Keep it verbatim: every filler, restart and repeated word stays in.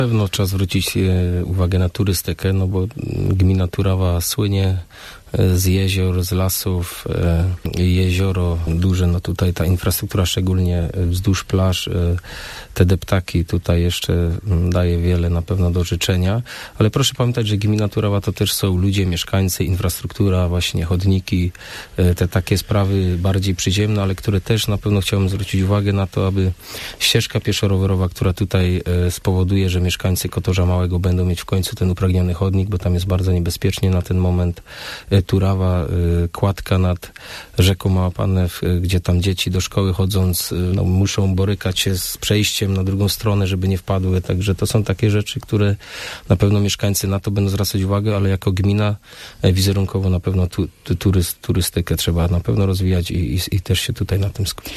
Na pewno trzeba zwrócić uwagę na turystykę, no bo gmina Turawa słynie z jezior, z lasów, jezioro duże, no tutaj ta infrastruktura szczególnie wzdłuż plaż, te deptaki tutaj jeszcze daje wiele na pewno do życzenia, ale proszę pamiętać, że gmina Turawa to też są ludzie, mieszkańcy, infrastruktura, właśnie chodniki, te takie sprawy bardziej przyziemne, ale które też na pewno chciałbym zwrócić uwagę na to, aby ścieżka pieszo-rowerowa, która tutaj spowoduje, że mieszkańcy Kotorza Małego będą mieć w końcu ten upragniony chodnik, bo tam jest bardzo niebezpiecznie na ten moment. Turawa, kładka nad rzeką Małapanew, gdzie tam dzieci do szkoły chodząc no, muszą borykać się z przejściem na drugą stronę, żeby nie wpadły. Także to są takie rzeczy, które na pewno mieszkańcy na to będą zwracać uwagę, ale jako gmina wizerunkowo na pewno tu, tu, turyst, turystykę trzeba na pewno rozwijać i, i, i też się tutaj na tym skupić.